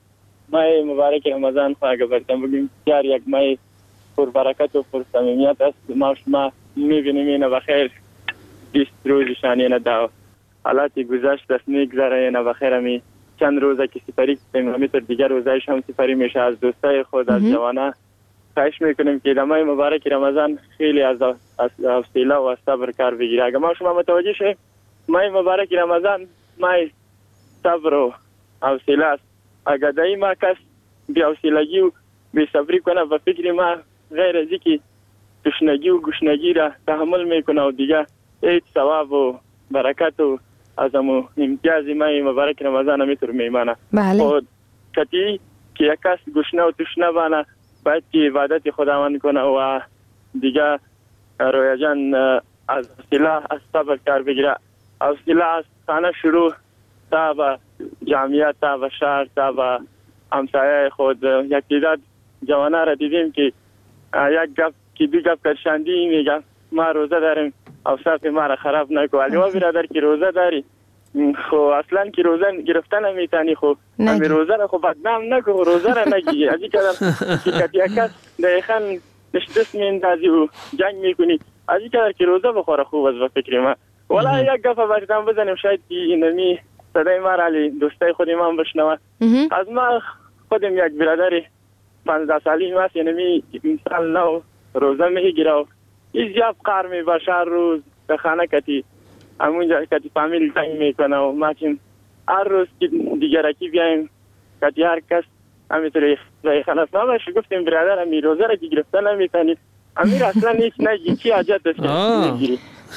ماه مبارک رمضان خواهی برتن بگیم یار یک ماه پر برکت و پر صمیمیت است. ما شما میبینیم اینه بخیر بیست روزشان اینه دا حالات گذشت است میگذره اینه بخیر. همی چند روزه که سفری کنیم تا دیگر روزایش هم سفری میشه. از دوستای خود از جوانه خواهش میکنیم که در ماه مبارک رمضان خیلی از حوصله و صبر کار بگیره. اگر ما شما متوجه شه ماه مبارک رمضان ماه صبر و حوصله است. اگر دایی ما کس بی حوصلگی و بی صبری کنه و فکر ما غیر از اینکه تشنگی و گشنگی را تحمل میکنه و دیگه هیچ ثواب و برکت و عظم و امتیاز ماه مبارک رمضان میتور میمانه. بله. کتی که یک کس گشنه و تشنه بانه باید که عبادت خداوند کنه و دیگه رویا جان از حوصله از صبر کار بگیره. حوصله از خانه شروع تا به جامعه تا به شهر تا به همسایه خود. یک دیداد جوانه را دیدیم که یک گپ که دو گپ کرشندی میگه ما روزه داریم اوصاف ما را خراب نکو. ولی ما برادر که روزه داری خو اصلا که روزه گرفتن نمیتونی خو همی روزه را خو بدنام نکو، روزه را نگی. از این کدر که کتی کس دقیقا نشتست میندازی و جنگ میکنی. از این کدر که روزه بخوره خوب از فکر ما. ولی یک گپ برتن بزنیم شاید که اینمی صدای ما را علی دوستای خودی ما بشنوه. از ما خودم یک برادر پانزده سالی ماست اینمی مثال نو روزه میگیره و این زیاد قار میباشه. هر روز به خانه کتی همونجا کتی فامیل جنگ میکنه و ما چیم هر روز که دیگرکی بیایم کتی هر کس همیتر رای خانه است. ما باش گفتیم برادر همی روزه را که گرفته نمیتونی امیر اصلا هیچ نگی چی حاجت است که میگیری.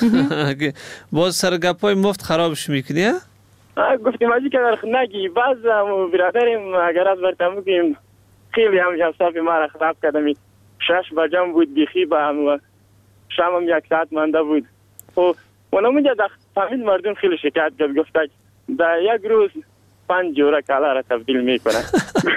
باز سر گپای مفت خرابش میکنی؟ گفتیم ازی که در نگی باز هم برادریم اگر از برتم بگیم خیلی هم جمصافی ما را خراب کردمی. شش بجم بود بیخی با هم و شام هم یک ساعت مانده بود. خب اونمونجا در فامیل مردم خیلی شکایت کرد، گفت در یک روز پنج جوره کالا را تبدیل میکنه.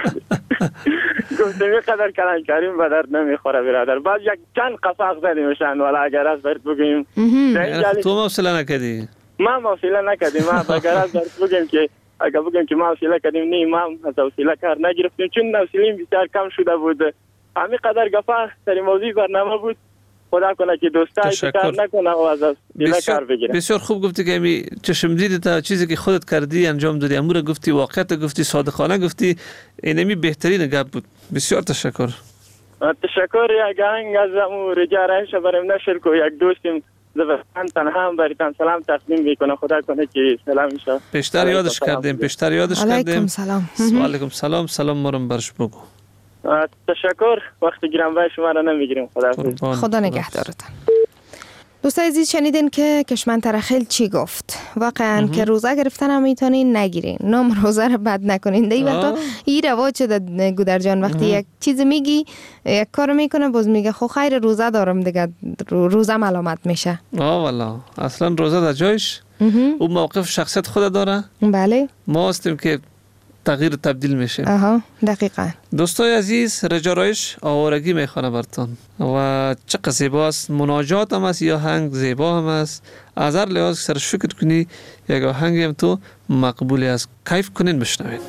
گفتم یک قدر کلانکاریم به درد نمیخوره برادر. بعد یک چند قفاق زدیمشن ولی اگر از برد بگیم تو موصله نکردی؟ ما موصله نکردیم. ما اگر از برد بگیم که اگر بگیم که ما حوصله کردیم نه ما از حوصله کار نگرفتیم چون حوصله‌ام بسیار کم شده بود. همین قدر گفا سری موضوع برنامه بود. خدا کنه که دوستای کار نکنه و از دیگه کار بگیره. بسیار خوب گفتی که می چشم دیدی تا چیزی که خودت کردی انجام دادی. امور گفتی، واقعیت گفتی، صادقانه گفتی. اینمی بهترین گپ بود. بسیار تشکر. تشکر. یک آهنگ از امور جارایش برام نشر کو. یک دوستم زبستان تنها هم براتون سلام تقدیم میکنه. خدا کنه که سلام میشه. پیشتر یادش کردیم. پیشتر یادش کردیم. علیکم سلام. و علیکم سلام. سلام مرم برش بگو. تشکر. وقت گرانبای شما را نمیگیریم. خدا خدا نگهدارتان. دوستای عزیز شنیدین که کشمن ترخیل چی گفت. واقعا که روزه گرفتن هم میتونین نگیرین، نام روزه رو بد نکنین. دی وقتا این رواج شده گودر جان، وقتی یک چیز میگی یک کار میکنه باز میگه خب خیر روزه دارم دیگه، روزه علامت میشه. آه والا اصلا روزه در جایش او موقف شخصیت خود داره. بله ما هستیم که تغییر تبدیل میشه. آها دقیقاً. دوستای عزیز رجارایش آوارگی میخوانه براتون و چقدر زیباست. مناجات هم است، یا آهنگ زیبا هم است. از هر لحاظ سر فکر کنی یک آهنگی هم تو مقبولی است. کیف کنین بشنوین.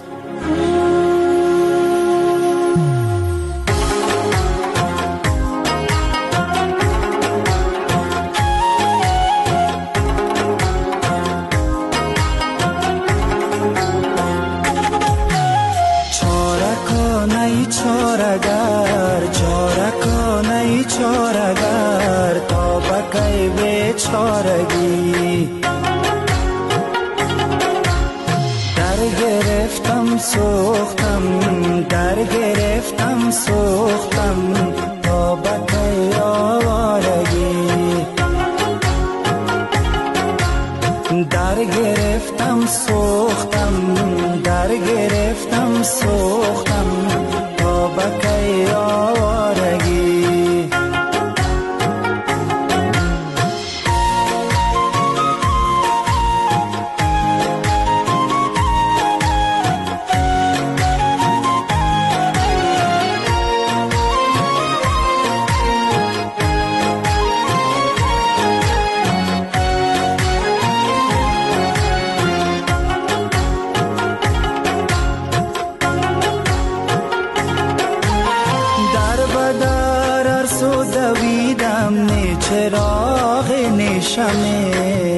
چارگر چاره کنه چارگر تا بکی بیچارگی در گرفتم سوختم در گرفتم سوختم سو دویدم نه چراغ نشمه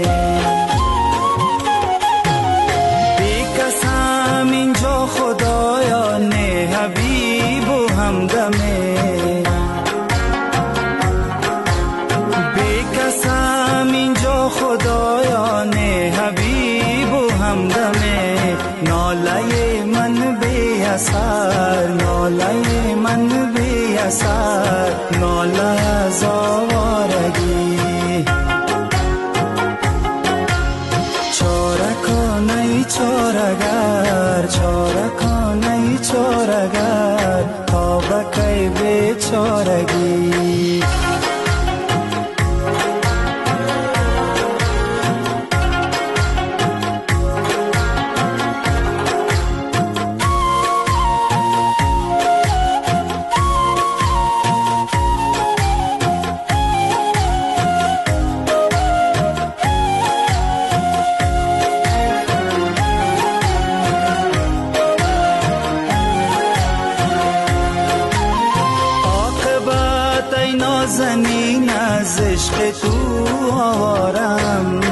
بی کسم اینجا خدایا نه حبیب و همدمه بی کسم اینجا خدایا نه حبیب و همدمه ناله من بی اثر ناله من بی اثر ناله از آوارگی چارکانه چارگر چارکانه چارگر تا بکی بیچارگی زنین از عشق تو آوارم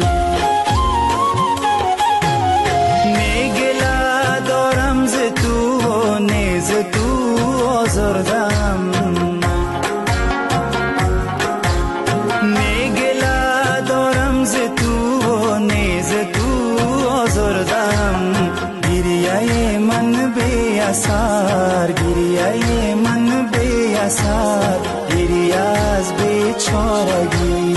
میگله دارم ز تو و نیز تو آزردم میگله دارم ز تو و نیز تو آزردم گریه من بی اثر گریه من بی اثر گریه از بیچارگی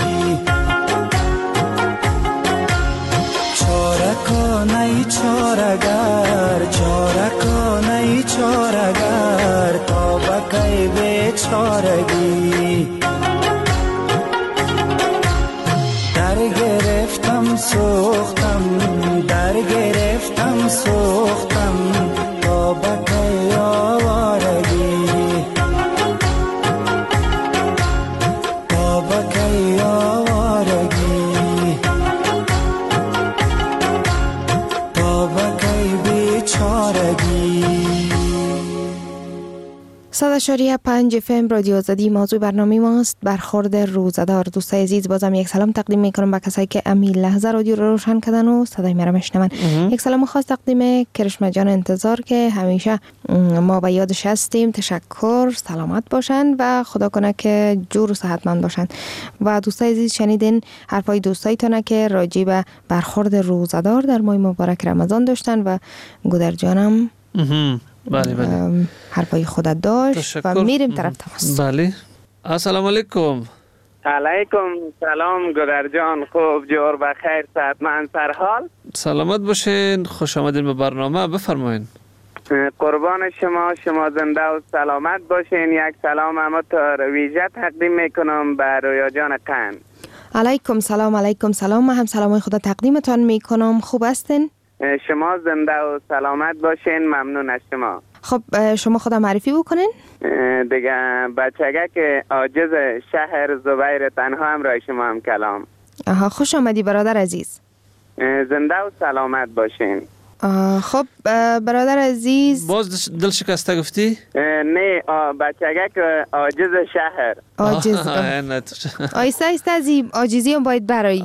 چارکانه چارگر چارکانه چارگر تا بکی بیچارگی در گرفتم سوختم در گرفتم سوختم تا بکی آوارگی صد اشاریه پنج اف ام رادیو آزادی موضوع برنامه ماست برخورد روزدار. دوستای عزیز بازم یک سلام تقدیم میکنم به کسایی که امی لحظه رادیو رو روشن کردن و صدای مرا میشنون. یک سلام خاص تقدیم کرشمه جان انتظار که همیشه ما به یادش هستیم. تشکر، سلامت باشن و خدا کنه که جور و صحتمند باشن. و دوستای عزیز شنیدین حرفای دوستایتونه که راجع به برخورد روزدار در ماه مبارک رمضان داشتن و گودر جانم بله بله حرفای خودت داشت و میریم طرف تماس. بله السلام علیکم. علیکم سلام گودر جان، خوب جور بخیر صحتمند سرحال؟ سلامت باشین، خوش آمدین به برنامه، بفرمایین. قربان شما، شما زنده و سلامت باشین. یک سلام اما تا ویژه تقدیم میکنم به رویا جان قند. علیکم سلام. علیکم سلام. من هم سلامای خدا تقدیمتان میکنم. خوب هستین؟ شما زنده و سلامت باشین. ممنون از شما. خب شما خدا معرفی بکنین. دیگه بچگه که عاجز شهر زبیر تنها هم رای شما هم کلام. آها، خوش آمدی برادر عزیز. زنده و سلامت باشین. خب برادر عزیز، باز دل شکسته گفتی؟ نه بچگه که عاجز شهر. عاجز آیسته ایسته از این عاجزی هم باید برایی.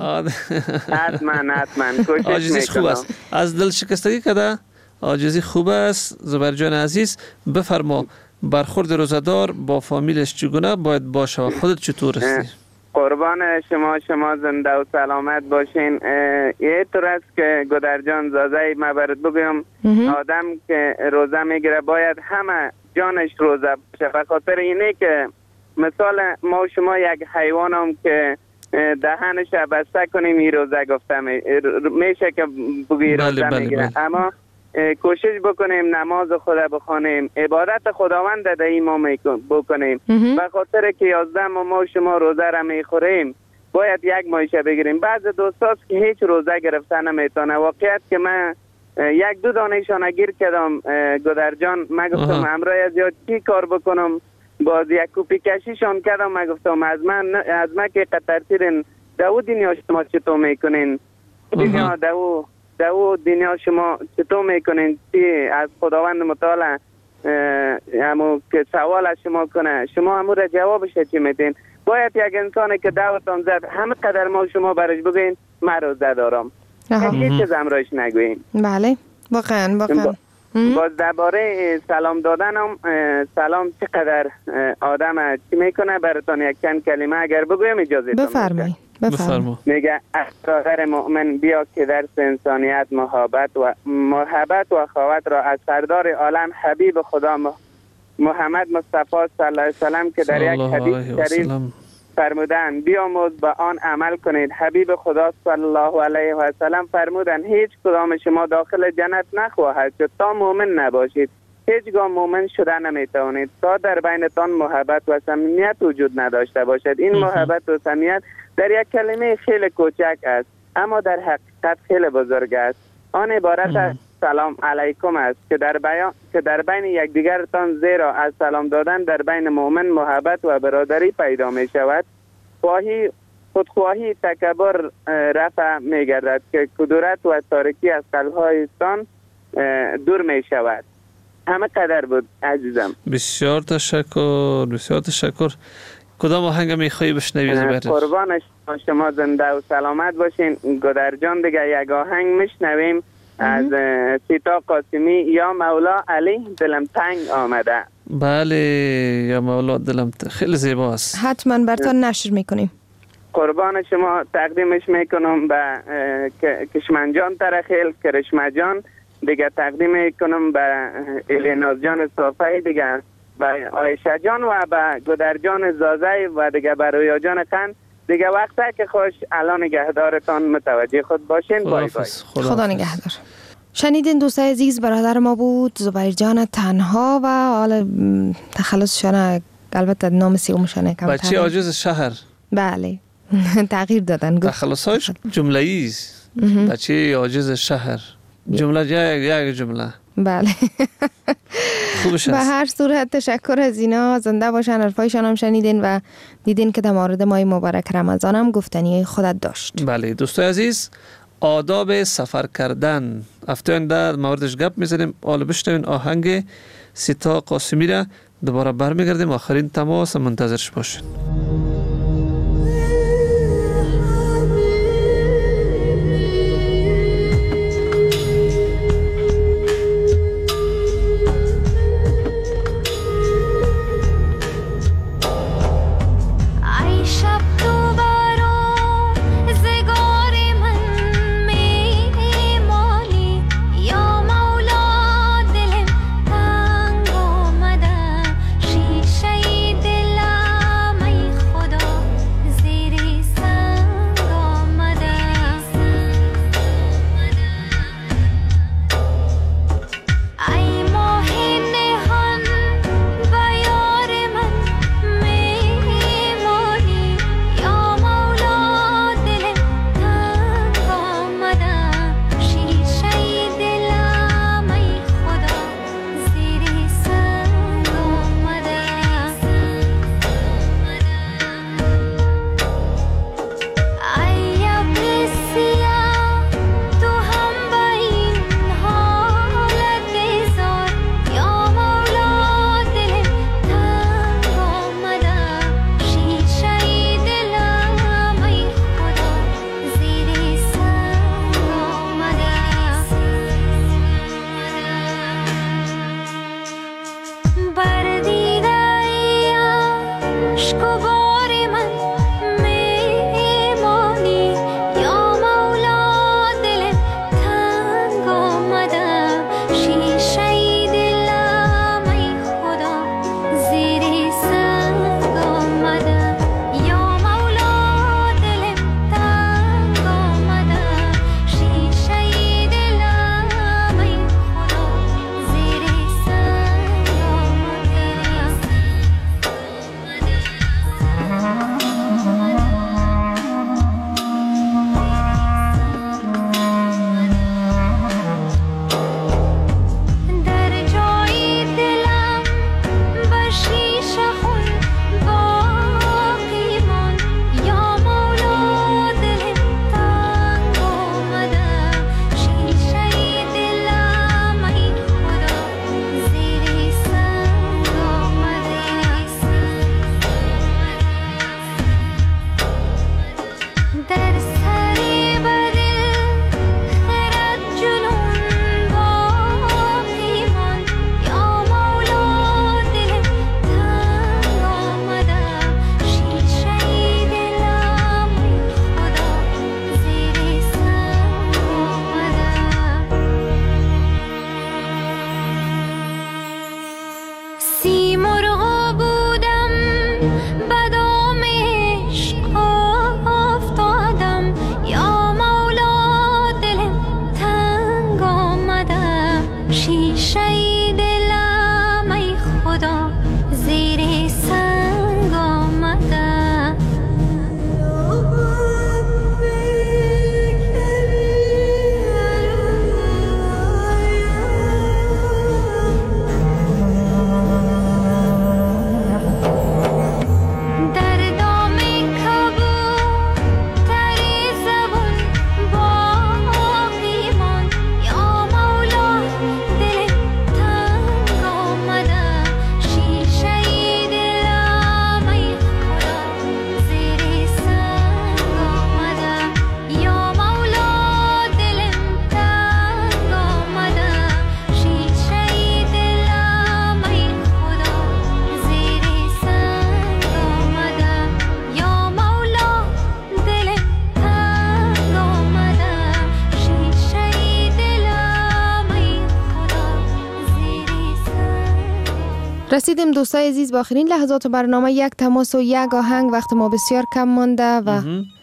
حتما حتما کوشش عاجزی خوب است. از دل شکستگی کده عاجزی خوب است. زبیر جان عزیز بفرما برخورد روزدار با فامیلش چگونه باید باشه و خودت چطور هستی؟ قربان شما، شما زنده و سلامت باشین. یه طور است که گودر جان زازه ما برات بگویم آدم که روزه میگیره باید همه جانش روزه باشه. به خاطر اینه که مثال ما و شما یک حیوان هم که دهنش بسته کنیم این روزه گفته میشه که بگی روزه بله میگیره بله بله. اما کوشش بکنیم نماز خدا بخوانیم، عبادت خداوند در این ما بکنیم. به خاطر که یازده ما شما روزه را میخوریم باید یک مایشه بگیریم. بعض دوستاست که هیچ روزه گرفتن نمیتونه. واقعیت که من یک دو دانشان گیر کردم گودر جان، من گفتم همراه از یاد چی کار بکنم، باز یک کوپی کشیشان کردم. من گفتم از من از من که قطر تیرین دو دنیا شما چطور میکنین؟ دنیا دو دو دنیا شما چطور میکنین؟ چی از خداوند متعال همو که سوال از شما کنه شما همو را جوابش چی میدین؟ باید یک انسانی که دعوتان زد همه قدر ما شما برش بگوین من رو زد آرام هیچ چیز هم رایش نگوین. بله واقعا واقعا. باز درباره سلام دادن هم سلام چقدر آدم چی میکنه براتون یک چند کلمه اگر بگویم اجازه بفرمایید. بفرمایید. میگه برادر مؤمن بیا که درس انسانیت محبت و محبت و اخوت را از سردار عالم حبیب خدا محمد مصطفی صلی الله علیه و سلم که در یک حدیث شریف فرمودن بیاموز با آن عمل کنید. حبیب خدا صلی الله علیه و سلم فرمودن هیچ کدام شما داخل جنت نخواهد شد تا مؤمن نباشید. هیچگاه مؤمن شده نمیتوانید تا در بینتان محبت و صمیمیت وجود نداشته باشد. این محبت و صمیمیت در یک کلمه خیلی کوچک است اما در حقیقت خیلی بزرگ است. آن عبارت از سلام علیکم است که در بیان که در بین یکدیگرتان زیرا از سلام دادن در بین مؤمن محبت و برادری پیدا می شود. خواهی خودخواهی تکبر رفع می گردد که کدورت و تاریکی از قلب‌هایتان دور می شود. همه قدر بود عزیزم. بسیار تشکر بسیار تشکر. کدام آهنگ میخوایی بشنوی زبر؟ قربان شما زنده و سلامت باشین. گودر جان دیگه یک آهنگ میشنویم از سیتا قاسمی یا مولا علی دلم تنگ آمده. بله یا مولا دلم ت... خیلی زیباست. حتما براتون نشر میکنیم. قربان شما تقدیمش میکنم به کشمن جان ترخیل کرشمه جان دیگه تقدیم میکنم به الیناز جان صافی دیگه به آیشه جان و به گودر جان زازی و دیگه به رویا جان قند دیگه. وقته که خوش الان نگهدارتان متوجه خود باشین. بای بای. خدا نگهدار. شنیدین دوستای عزیز برادر ما بود زبیر جان تنها و حالا تخلصشان البته نام سیومشان کم بچه عاجز شهر. بله تغییر دادن. تخلصهایش جمله ایست. بچه عاجز شهر جمله یک یک جمله. بله خوبش به هر صورت تشکر از اینا. زنده باشن. حرفایشان هم شنیدین و دیدین که در مورد ماه مبارک رمضان هم گفتنی خودت داشت. بله دوستای عزیز آداب سفر کردن هفته آینده موردش گپ میزنیم. حالا بشنوین آهنگ سیتا قاسمی را دوباره برمیگردیم. آخرین تماس منتظرش باشین. شیشه دلم رسیدیم دوستای عزیز با آخرین لحظات برنامه. یک تماس و یک آهنگ، وقت ما بسیار کم مانده و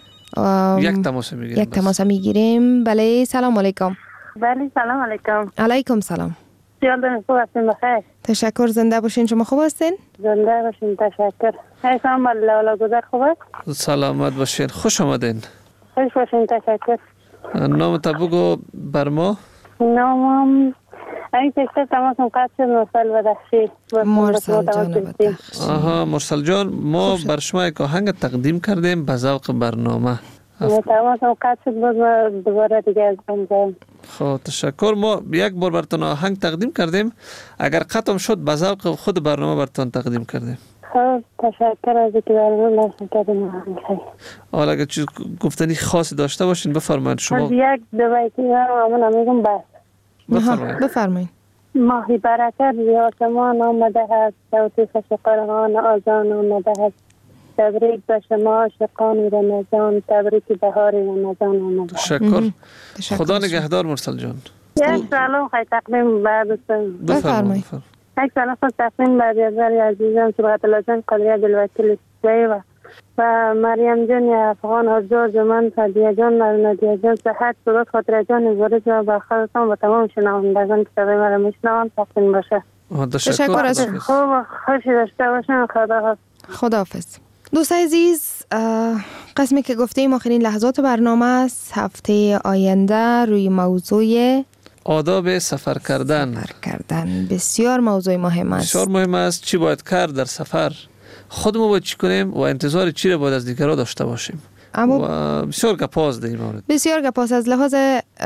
یک تماس میگیریم. یک تماس میگیریم. بله سلام علیکم. بله سلام علیکم. علیکم سلام. سیال خوب هستین؟ بخیر. تشکر. زنده باشین. شما خوب هستین؟ زنده باشین. تشکر. حسام لالا گذر خوب است؟ سلامت باشین. خوش آمدین. خوش باشین. تشکر. نام تا بگو بر ما. نامم این تشکر تماسم قطع شد. مرسل بدخشی. مرسل جان بدخشی. آها مرسل جان، ما بر شما یک آهنگ تقدیم کردیم به ذوق برنامه. تماسم قطع شد بود و دوباره دیگه از بنجام. خب تشکر. ما یک بار براتون آهنگ تقدیم کردیم، اگر قطعم شد به ذوق خود برنامه براتون تقدیم کردیم. خب تشکر از اینکه برنامه لازم کردیم آهنگ خیلی. حالا اگر چیز گفتنی خاصی داشته باشین بفرمایید شما. یک دو بیتی من میگم بس. بفرمایید. بفرمایید. ماهی برکت زی آسمان آمده است، صوتی فشقرهان آزان آمده است. تبریک به شما عاشقان رمضان، تبریک بهار رمضان آمده. تشکر. خدا نگهدار مرسل جان. یک سلام خیلی تقدیم بعد بفرمایید. یک سلام خیلی تقدیم بعد یادگاری عزیزم صبغت الله جان قدریه دلوکیل و و مریم جان افغان حضور من فدیه جان نادیه جان صحت درست خاطر جان ورود و با خالتان و تمام شنوندگان که صدای مرا میشنوند تقدیم باشه. تشکر از خوب خوشی داشته باشن. خدا خداحافظ. دوستای عزیز، قسمی که گفتیم آخرین لحظات برنامه است. هفته آینده روی موضوع آداب سفر کردن. سفر کردن بسیار موضوع مهم است. بسیار مهم است. چی باید کرد در سفر؟ خودمون باید چی کنیم و انتظار چی را باید از دیگران داشته باشیم؟ اما و بسیار گپاز در این مورد. بسیار گپاز از لحاظ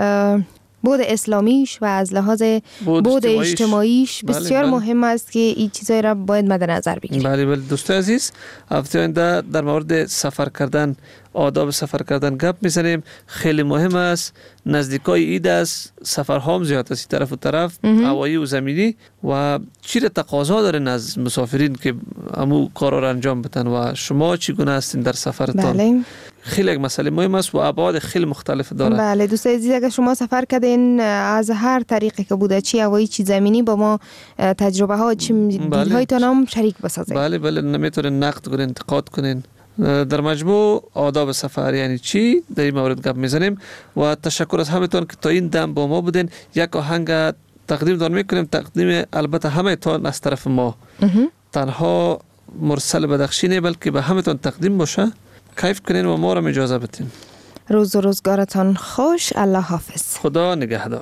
بود اسلامیش و از لحاظ بود, بود اجتماعیش, اجتماعیش بسیار بله بله. مهم است که این چیزایی را باید مد نظر بگیریم. بله بله دوستان عزیز، هفته آینده در مورد سفر کردن، آداب سفر کردن گپ میزنیم. خیلی مهم است. نزدیکای عید است، سفرها هم زیاد است طرف و طرف، هوایی و زمینی، و چی را تقاضا دارین از مسافرین که همو کارا را انجام بدن و شما چگونه هستین در سفرتان؟ بله. خیلی یک مسئله مهم است و ابعاد خیلی مختلف داره. بله دوستان عزیز، اگر شما سفر کردین از هر طریقی که بوده، چی هوایی چی زمینی، با ما تجربه ها چی دیدهایتان هم شریک بسازید. بله بله، نمیتونین نقد کنین، انتقاد کنین. در مجموع آداب سفر یعنی چی در این مورد گپ میزنیم و تشکر از همتون که تا این دم با ما بودین. یک آهنگ تقدیم دار میکنیم، تقدیم البته همه تان از طرف ما، تنها مرسل بدخشی نه بلکه به همتون تقدیم باشه. کیف کنین و ما را اجازه بدین. روز و روزگارتان خوش. الله حافظ. خدا نگهدار.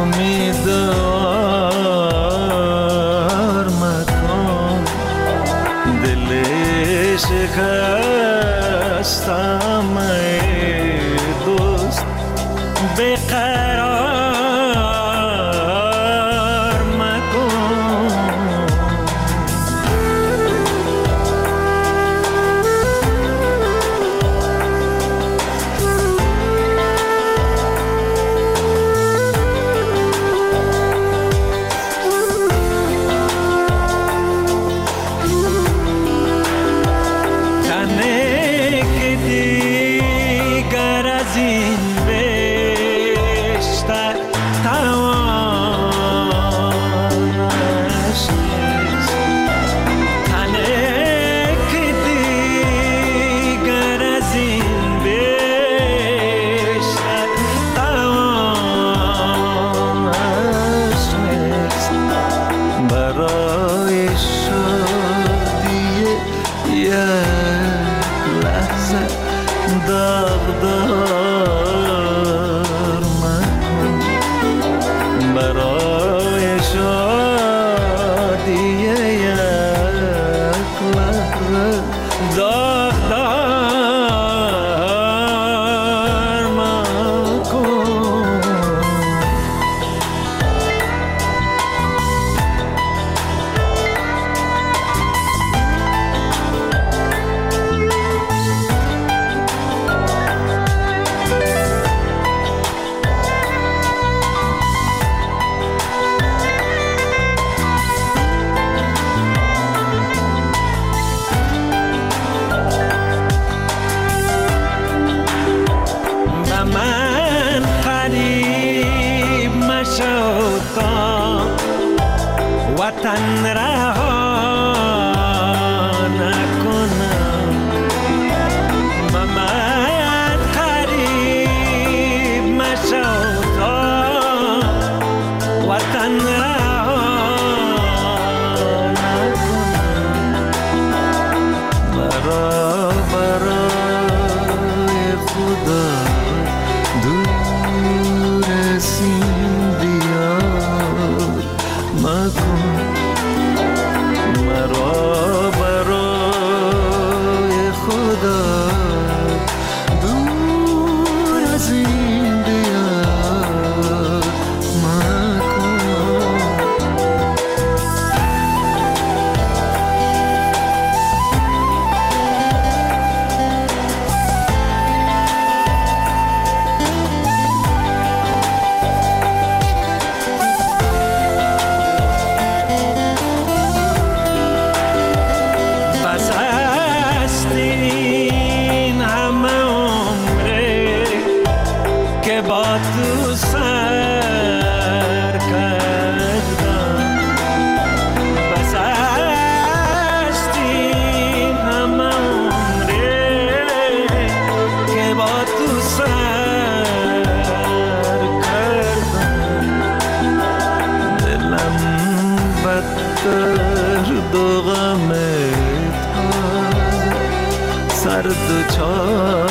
امیدوار مکن دل شکستم ای دوست بیقرار مکن وطن رها نکنم من قریب مشو تا وطن رها نکنم مرا برای خدا دور سین بیار مکن مرا برای خدا دور از این بیار مکن با تو سر کردم بس است این همه عمره که با تو سر کردم دلم بدتر دو غمت سر دو چار